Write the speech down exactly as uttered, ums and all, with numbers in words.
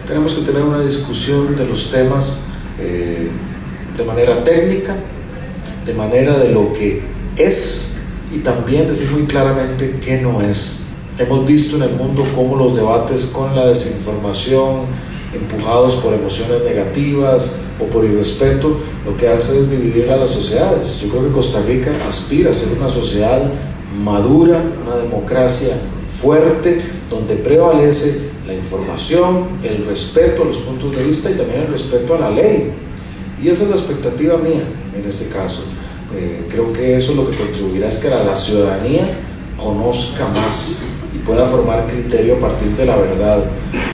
tenemos que tener una discusión de los temas eh, de manera técnica, de manera de lo que es y también decir muy claramente qué no es. Hemos visto en el mundo cómo los debates con la desinformación, empujados por emociones negativas o por irrespeto, lo que hace es dividir a las sociedades. Yo creo que Costa Rica aspira a ser una sociedad madura, una democracia fuerte, donde prevalece la información, el respeto a los puntos de vista y también el respeto a la ley. Y esa es la expectativa mía en este caso. Eh, creo que eso lo que contribuirá es que la, la ciudadanía conozca más y pueda formar criterio a partir de la verdad.